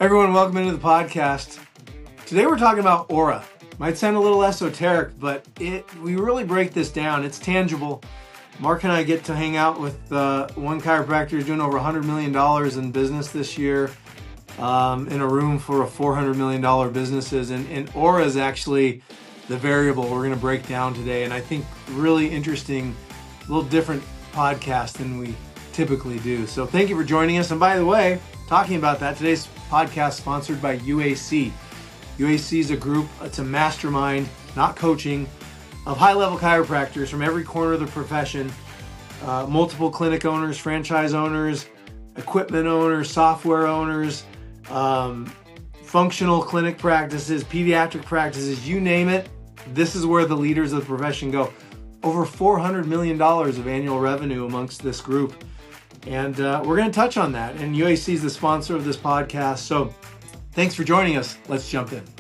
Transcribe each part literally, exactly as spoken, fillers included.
Everyone, welcome into the podcast. Today we're talking about aura. Might sound a little esoteric, but it we really break this down. It's tangible. Mark and I get to hang out with uh, one chiropractor who's doing over one hundred million dollars in business this year um, in a room for a four hundred million dollars businesses. And, and aura is actually the variable we're going to break down today. And I think really interesting, a little different podcast than we typically do. So thank you for joining us. And by the way, talking about that, today's podcast sponsored by U A C. U A C is a group, it's a mastermind, not coaching, of high-level chiropractors from every corner of the profession, uh, multiple clinic owners, franchise owners, equipment owners, software owners, um, functional clinic practices, pediatric practices, you name it. This is where the leaders of the profession go. Over four hundred million dollars of annual revenue amongst this group. And uh, we're going to touch on that. And U A C is the sponsor of this podcast. So thanks for joining us. Let's jump in.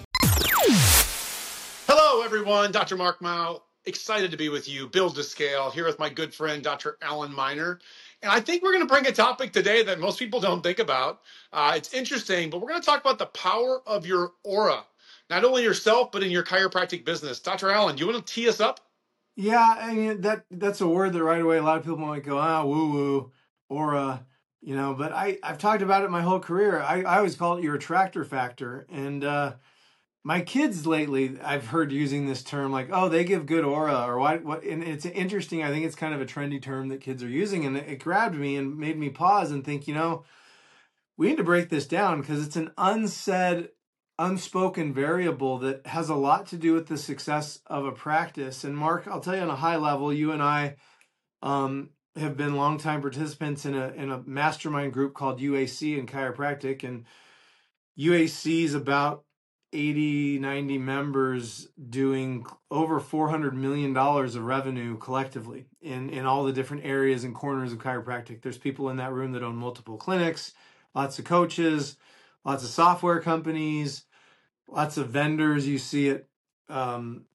Hello, everyone. Doctor Mark Mao. Excited to be with you. Build to Scale, here with my good friend, Doctor Alan Miner. And I think we're going to bring a topic today that most people don't think about. Uh, it's interesting, but we're going to talk about the power of your aura, not only yourself, but in your chiropractic business. Doctor Alan, do you want to tee us up? Yeah, I mean, that that's a word that right away a lot of people might go, ah, woo-woo, aura, you know, but I, I've talked about it my whole career. I, I always call it your attractor factor. And uh, my kids lately, I've heard using this term like, oh, they give good aura or what, what, and it's interesting. I think it's kind of a trendy term that kids are using, and it, it grabbed me and made me pause and think, you know, we need to break this down because it's an unsaid, unspoken variable that has a lot to do with the success of a practice. And Mark, I'll tell you on a high level, you and I um, have been longtime participants in a in a mastermind group called U A C in chiropractic, and U A C is about eighty, ninety members doing over four hundred million dollars of revenue collectively in, in all the different areas and corners of chiropractic. There's people in that room that own multiple clinics, lots of coaches, lots of software companies, lots of vendors you see it um,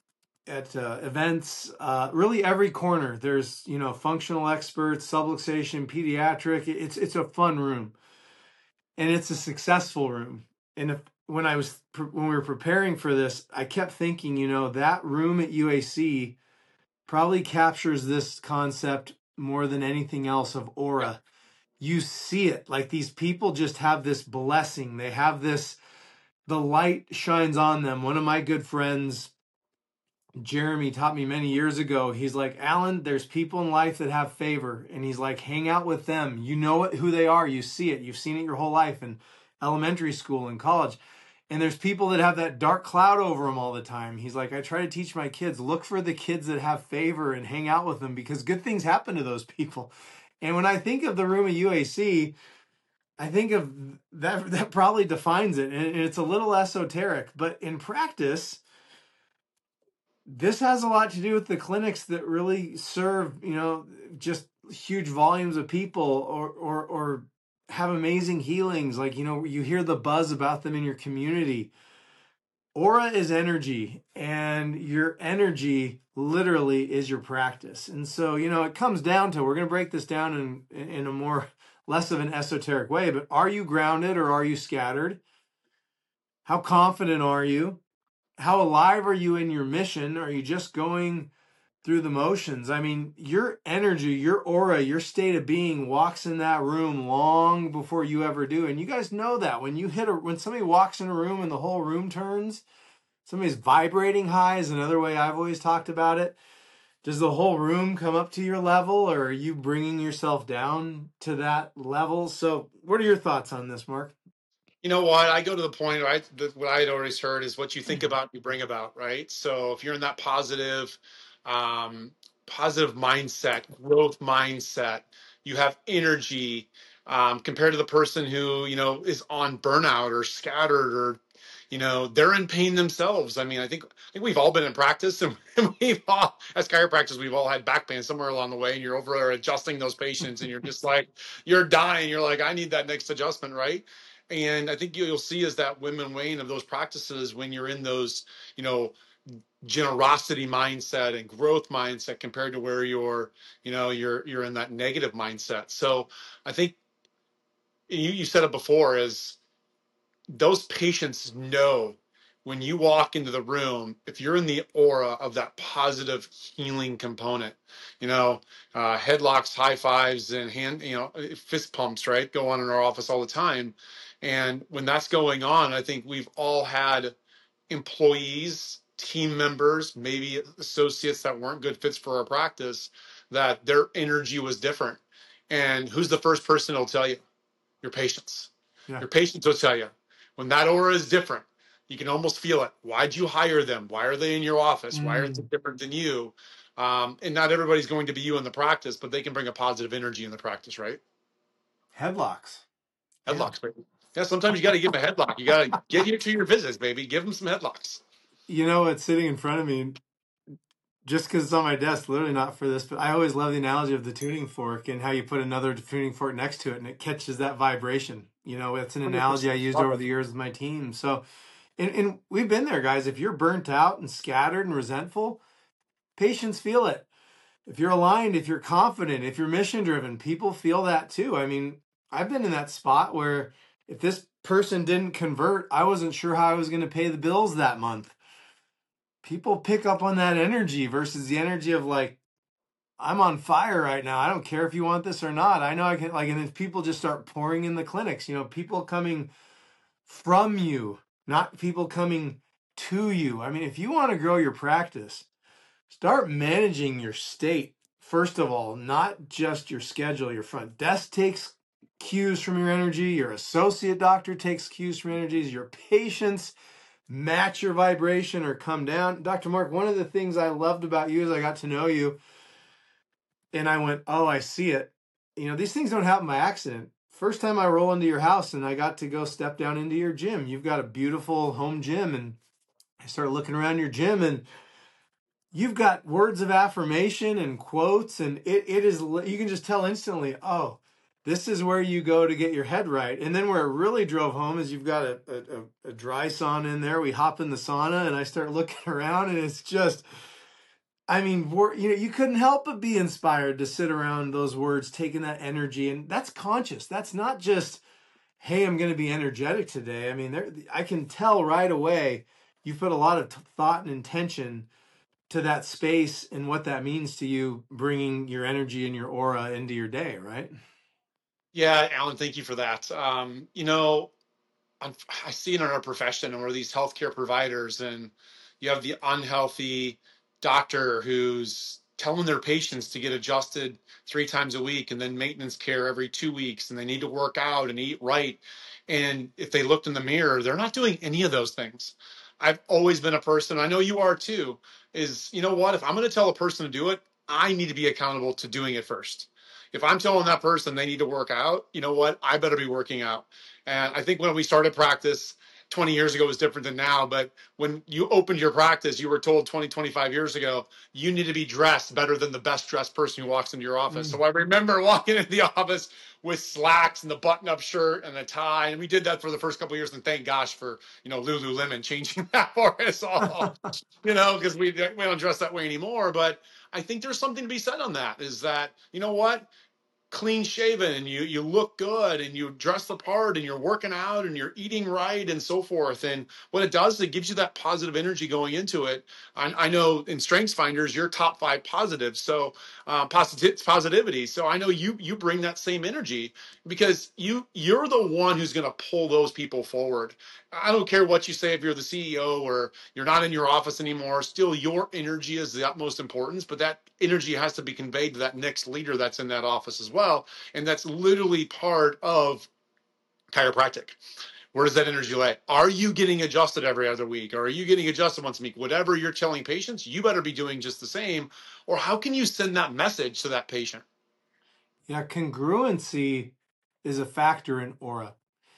at uh, events, uh, really every corner. There's, you know, functional experts, subluxation, pediatric. It's it's a fun room, and it's a successful room. And if when I was when we were preparing for this, I kept thinking, you know, that room at U A C probably captures this concept more than anything else of aura. You see it, like these people just have this blessing. They have this, the light shines on them. One of my good friends, Jeremy, taught me many years ago. He's like, Alan, there's people in life that have favor. And he's like, hang out with them. You know it, who they are. You see it. You've seen it your whole life in elementary school and college. And there's people that have that dark cloud over them all the time. He's like, I try to teach my kids, look for the kids that have favor and hang out with them because good things happen to those people. And when I think of the room at U A C, I think of that, that probably defines it. And it's a little esoteric, but in practice, this has a lot to do with the clinics that really serve, you know, just huge volumes of people or, or, or have amazing healings. Like, you know, you hear the buzz about them in your community. Aura is energy, and your energy literally is your practice. And so, you know, it comes down to, we're going to break this down in, in a more, less of an esoteric way, but are you grounded or are you scattered? How confident are you? How alive are you in your mission? Are you just going through the motions? I mean, your energy, your aura, your state of being walks in that room long before you ever do. And you guys know that when you hit a, when somebody walks in a room and the whole room turns, somebody's vibrating high is another way I've always talked about it. Does the whole room come up to your level, or are you bringing yourself down to that level? So what are your thoughts on this, Mark? You know what? I go to the point, right? That what I had always heard is what you think about, you bring about, right? So if you're in that positive, um, positive mindset, growth mindset, you have energy um, compared to the person who, you know, is on burnout or scattered or, you know, they're in pain themselves. I mean, I think I think we've all been in practice, and we've all, as chiropractors, we've all had back pain somewhere along the way, and you're over there adjusting those patients, and you're just like, you're dying. You're like, I need that next adjustment, right? And I think you'll see is that women wane of those practices when you're in those, you know, generosity mindset and growth mindset compared to where you're, you know, you're you're in that negative mindset. So I think you, you said it before is those patients know when you walk into the room, if you're in the aura of that positive healing component, you know, uh, headlocks, high fives, and hand, you know, fist pumps, right, go on in our office all the time. And when that's going on, I think we've all had employees, team members, maybe associates that weren't good fits for our practice, that their energy was different. And who's the first person who'll tell you? Your patients. Yeah. Your patients will tell you when that aura is different. You can almost feel it. Why'd you hire them? Why are they in your office? Why are they Mm. different than you? Um, and not everybody's going to be you in the practice, but they can bring a positive energy in the practice, right? Headlocks. Yeah. Headlocks, baby. Yeah, sometimes you got to give them a headlock. You got to get here to your visits, baby. Give them some headlocks. You know what's sitting in front of me, just because it's on my desk, literally not for this, but I always love the analogy of the tuning fork and how you put another tuning fork next to it and it catches that vibration. You know, it's an analogy I one hundred percent. used Love over it. the years with my team. So, and, and we've been there, guys. If you're burnt out and scattered and resentful, patients feel it. If you're aligned, if you're confident, if you're mission driven, people feel that too. I mean, I've been in that spot where if this person didn't convert, I wasn't sure how I was going to pay the bills that month. People pick up on that energy versus the energy of like, I'm on fire right now. I don't care if you want this or not. I know I can, like, and then people just start pouring in the clinics, you know, people coming from you, not people coming to you. I mean, if you want to grow your practice, start managing your state. First of all, not just your schedule. Your front desk takes cues from your energy. Your associate doctor takes cues from energies. Your patients match your vibration or come down. Doctor Mark, one of the things I loved about you as I got to know you, and I went, oh, I see it. You know, these things don't happen by accident. First time I roll into your house and I got to go step down into your gym. You've got a beautiful home gym, and I started looking around your gym, and you've got words of affirmation and quotes, and it, it is, you can just tell instantly, oh, this is where you go to get your head right. And then where it really drove home is you've got a, a, a dry sauna in there. We hop in the sauna and I start looking around and it's just, I mean, we're, you know, you couldn't help but be inspired to sit around those words, taking that energy. And that's conscious. That's not just, hey, I'm going to be energetic today. I mean, there, I can tell right away you put a lot of t- thought and intention to that space and what that means to you, bringing your energy and your aura into your day, right? Yeah, Alan, thank you for that. Um, you know, I'm, I see it in our profession, and we're these healthcare providers, and you have the unhealthy doctor who's telling their patients to get adjusted three times a week and then maintenance care every two weeks, and they need to work out and eat right. And if they looked in the mirror, they're not doing any of those things. I've always been a person, I know you are too, is, you know what, if I'm going to tell a person to do it, I need to be accountable to doing it first. If I'm telling that person they need to work out, you know what, I better be working out. And I think when we started practice twenty years ago was different than now. But when you opened your practice, you were told twenty, twenty-five years ago, you need to be dressed better than the best dressed person who walks into your office. Mm. So I remember walking into the office with slacks and the button up shirt and a tie. And we did that for the first couple of years. And thank gosh for, you know, Lululemon changing that for us all, you know, because we, we don't dress that way anymore. But I think there's something to be said on that is that, you know what? Clean shaven and you you look good and you dress the part and you're working out and you're eating right and so forth. And what it does, it gives you that positive energy going into it. I, I know in Strengths Finders, you're top five positive, so uh, positive positivity. So I know you you bring that same energy because you you're the one who's going to pull those people forward. I don't care what you say if you're the C E O or you're not in your office anymore. Still, your energy is the utmost importance, but that energy has to be conveyed to that next leader that's in that office as well. And that's literally part of chiropractic. Where does that energy lay? Are you getting adjusted every other week? Or are you getting adjusted once a week? Whatever you're telling patients, you better be doing just the same. Or how can you send that message to that patient? Yeah, congruency is a factor in aura,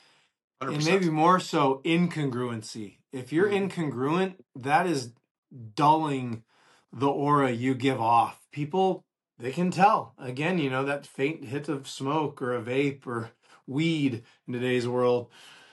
and maybe one hundred percent. more so incongruency. If you're Mhm. incongruent, that is dulling the aura you give off. People, they can tell. Again, you know, that faint hit of smoke or a vape or weed in today's world.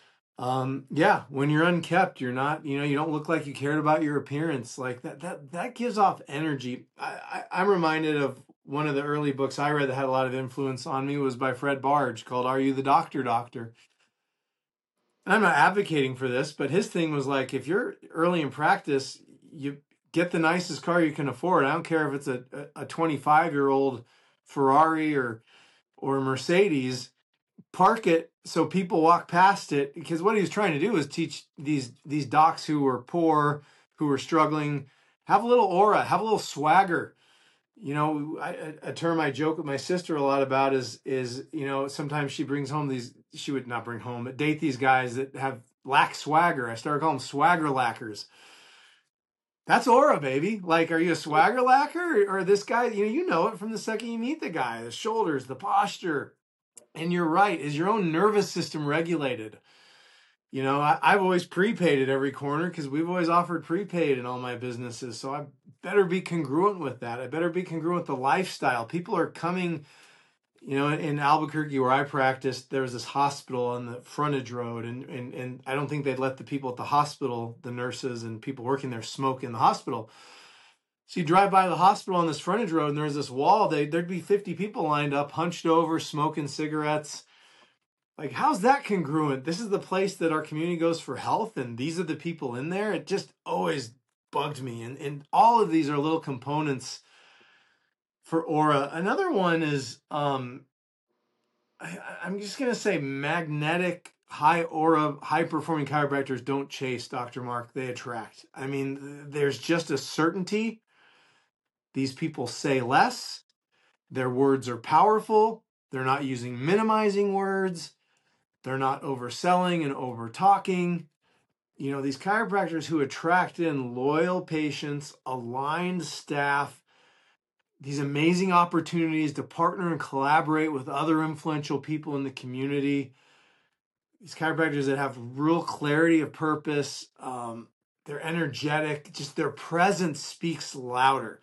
Um, yeah, when you're unkept, you're not, you know, you don't look like you cared about your appearance. Like that, that, that gives off energy. I, I, I'm reminded of one of the early books I read that had a lot of influence on me was by Fred Barge called Are You the Doctor, Doctor? And I'm not advocating for this, but his thing was like, if you're early in practice, you get the nicest car you can afford. I don't care if it's a a twenty-five year old Ferrari or or Mercedes. Park it so people walk past it, because what he was trying to do is teach these these docs who were poor, who were struggling, have a little aura, have a little swagger. You know, I, a term I joke with my sister a lot about is is you know, sometimes she brings home these, she would not bring home, but date these guys that have lack swagger. I started calling them swagger lackers. That's aura, baby. Like, are you a swagger lacker, or, or this guy? You know, you know it from the second you meet the guy. The shoulders, the posture, and you're right. Is your own nervous system regulated? You know, I, I've always prepaid at every corner because we've always offered prepaid in all my businesses. So I better be congruent with that. I better be congruent with the lifestyle. People are coming, you know, in Albuquerque where I practiced, there was this hospital on the frontage road. And, and, and I don't think they'd let the people at the hospital, the nurses and people working there, smoke in the hospital. So you drive by the hospital on this frontage road and there's this wall. They, there'd be fifty people lined up, hunched over, smoking cigarettes. Like, how's that congruent? This is the place that our community goes for health, and these are the people in there. It just always bugged me. And, and all of these are little components for aura. Another one is, um, I, I'm just going to say magnetic, high aura, high performing chiropractors don't chase, Doctor Mark. They attract. I mean, there's just a certainty. These people say less. Their words are powerful. They're not using minimizing words. They're not overselling and over talking. You know, these chiropractors who attract in loyal patients, aligned staff, these amazing opportunities to partner and collaborate with other influential people in the community. These chiropractors that have real clarity of purpose, um, they're energetic, just their presence speaks louder.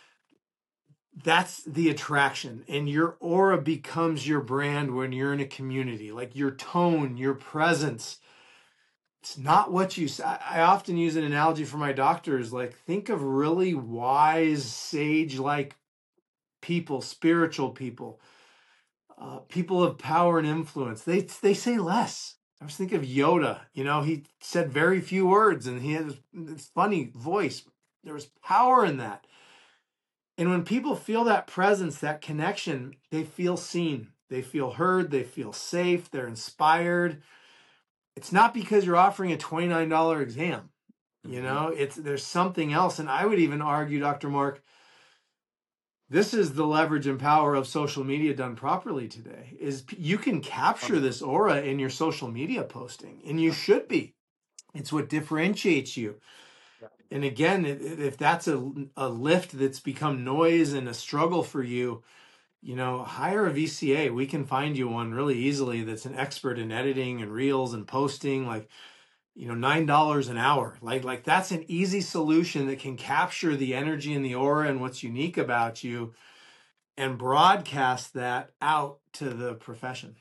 That's the attraction. And your aura becomes your brand when you're in a community. Like your tone, your presence. It's not what you say. I often use an analogy for my doctors. Like, think of really wise, sage like people, spiritual people, uh, people of power and influence. They, they say less. I was thinking of Yoda. You know, he said very few words and he had this funny voice. There was power in that. And when people feel that presence, that connection, they feel seen, they feel heard, they feel safe, they're inspired. It's not because you're offering a twenty-nine dollars exam. You Mhm. know, it's there's something else. And I would even argue, Doctor Mark, this is the leverage and power of social media done properly today. Is you can capture this aura in your social media posting, and you should be. It's what differentiates you. And again, if that's a, a lift that's become noise and a struggle for you, you know, hire a V C A. We can find you one really easily that's an expert in editing and reels and posting, like, you know, nine dollars an hour. Like, like that's an easy solution that can capture the energy and the aura and what's unique about you and broadcast that out to the profession.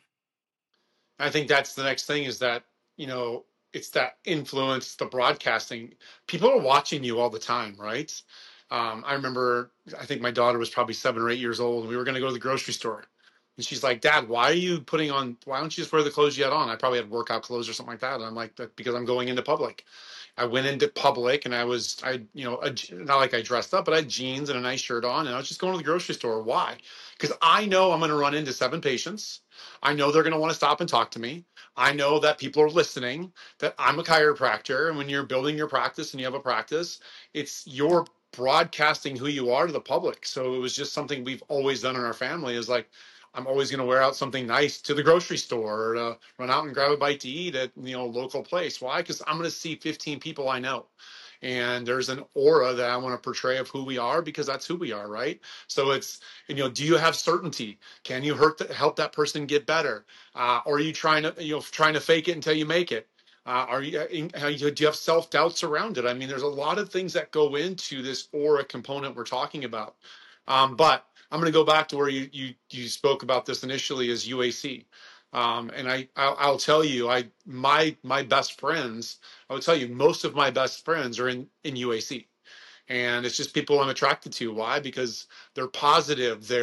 I think that's the next thing is that, you know, it's that influence, the broadcasting. People are watching you all the time, right? Um, I remember, I think my daughter was probably seven or eight years old, and we were going to go to the grocery store. And she's like, Dad, why are you putting on, why don't you just wear the clothes you had on? I probably had workout clothes or something like that. And I'm like, that because I'm going into public. I went into public and I was, I, you know, a, not like I dressed up, but I had jeans and a nice shirt on. And I was just going to the grocery store. Why? Because I know I'm going to run into seven patients. I know they're going to want to stop and talk to me. I know that people are listening, that I'm a chiropractor. And when you're building your practice and you have a practice, it's your broadcasting who you are to the public. So it was just something we've always done in our family is like, I'm always going to wear out something nice to the grocery store or to run out and grab a bite to eat at, you know, local place. Why? Because I'm going to see fifteen people I know. And there's an aura that I want to portray of who we are because that's who we are, right? So it's, you know, do you have certainty? Can you hurt the, help that person get better? Uh, or are you trying to, you know, trying to fake it until you make it? Uh, are you, uh, do you have self doubts around it? I mean, there's a lot of things that go into this aura component we're talking about. Um, but I'm going to go back to where you you you spoke about this initially as U A C, um, and I I'll, I'll tell you I my my best friends I would tell you most of my best friends are in in U A C, and it's just people I'm attracted to. Why? Because they're positive, they're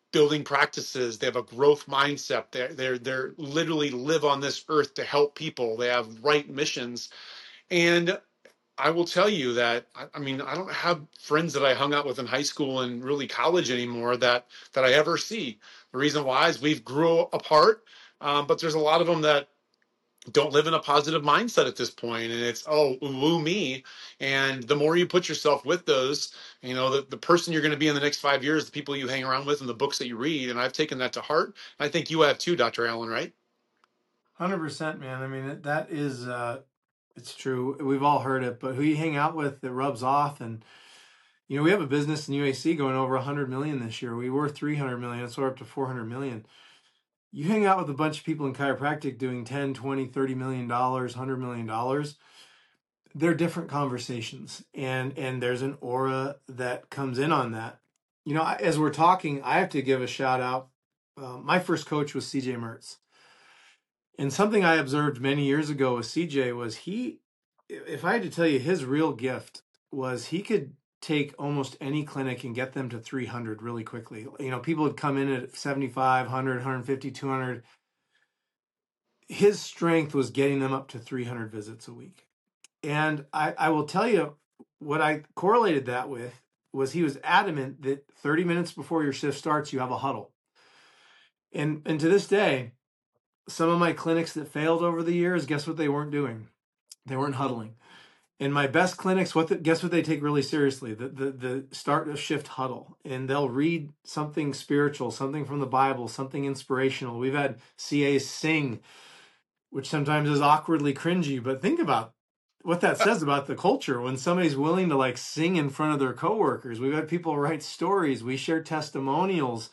building practices. They have a growth mindset. They're, they're, they're literally live on this earth to help people. They have right missions. And I will tell you that, I, I mean, I don't have friends that I hung out with in high school and really college anymore that, that I ever see. The reason why is we've grew apart. Um, but there's a lot of them that don't live in a positive mindset at this point, and it's, oh, woo me. And the more you put yourself with those, you know, the, the person you're going to be in the next five years, the people you hang around with and the books that you read. And I've taken that to heart. I think you have too, Doctor Allen, right? one hundred percent, man. I mean, that is, uh, it's true. We've all heard it, but who you hang out with, it rubs off. And, you know, we have a business in U A C going over one hundred million this year. We were three hundred million, so we're up to four hundred million. You hang out with a bunch of people in chiropractic doing ten, twenty, thirty million dollars, one hundred million dollars. They're different conversations, and and there's an aura that comes in on that. You know, as we're talking, I have to give a shout out. Uh, my first coach was C J Mertz. And something I observed many years ago with C J was he, if I had to tell you, his real gift was he could take almost any clinic and get them to three hundred really quickly. You know, people would come in at seventy-five, one hundred, one fifty, two hundred. His strength was getting them up to three hundred visits a week. And I, I will tell you what I correlated that with was he was adamant that thirty minutes before your shift starts, you have a huddle. And, and to this day, some of my clinics that failed over the years, guess what they weren't doing? They weren't huddling. In my best clinics, what the, guess what they take really seriously? The, the the start of shift huddle. And they'll read something spiritual, something from the Bible, something inspirational. We've had C As sing, which sometimes is awkwardly cringy, but think about what that says about the culture when somebody's willing to like sing in front of their coworkers. We've had people write stories. We share testimonials.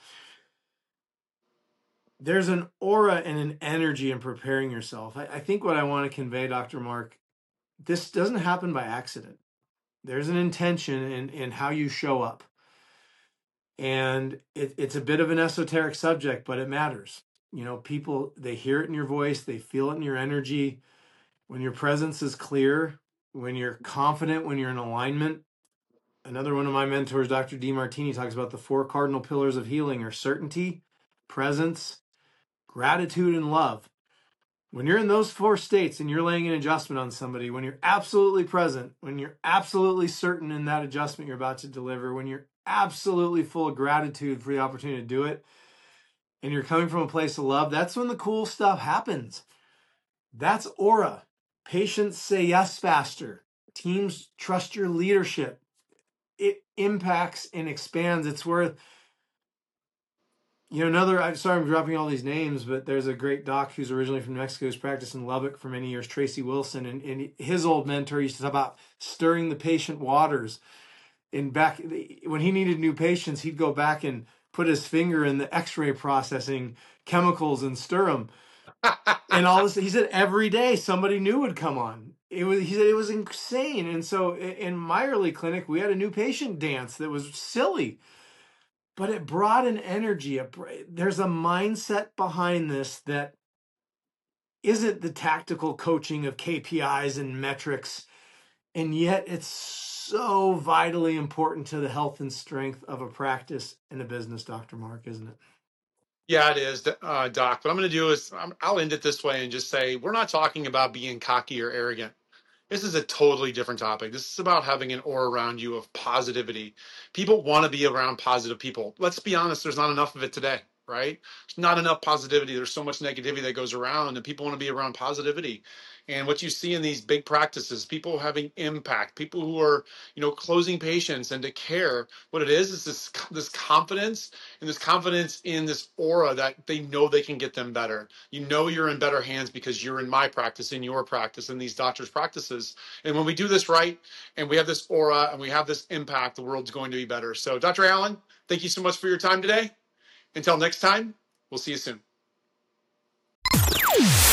There's an aura and an energy in preparing yourself. I, I think what I want to convey, Doctor Mark, this doesn't happen by accident. There's an intention in, in how you show up. And it, it's a bit of an esoteric subject, but it matters. You know, people, they hear it in your voice, they feel it in your energy. When your presence is clear, when you're confident, when you're in alignment. Another one of my mentors, Doctor Demartini, talks about the four cardinal pillars of healing are certainty, presence, gratitude, and love. When you're in those four states and you're laying an adjustment on somebody, when you're absolutely present, when you're absolutely certain in that adjustment you're about to deliver, when you're absolutely full of gratitude for the opportunity to do it, and you're coming from a place of love, that's when the cool stuff happens. That's aura. Patients say yes faster. Teams trust your leadership. It impacts and expands. It's worth, you know, another, I'm sorry I'm dropping all these names, but there's a great doc who's originally from Mexico, who's practiced in Lubbock for many years, Tracy Wilson, and, and his old mentor used to talk about stirring the patient waters. And back when he needed new patients, he'd go back and put his finger in the x-ray processing chemicals and stir them. And all this, he said every day somebody new would come on. It was, he said it was insane. And so in my early clinic, we had a new patient dance that was silly, but it brought an energy. There's a mindset behind this that isn't the tactical coaching of K P Is and metrics. And yet it's so vitally important to the health and strength of a practice and a business, Doctor Mark, isn't it? Yeah, it is, uh, Doc. What I'm going to do is I'm, I'll end it this way and just say we're not talking about being cocky or arrogant. This is a totally different topic. This is about having an aura around you of positivity. People want to be around positive people. Let's be honest, there's not enough of it today, right? There's not enough positivity. There's so much negativity that goes around, and people want to be around positivity. And what you see in these big practices, people having impact, people who are, you know, closing patients and to care. What it is is this this confidence and this confidence in this aura that they know they can get them better. You know you're in better hands because you're in my practice, in your practice, in these doctors' practices. And when we do this right, and we have this aura and we have this impact, the world's going to be better. So, Doctor Allen, thank you so much for your time today. Until next time, we'll see you soon.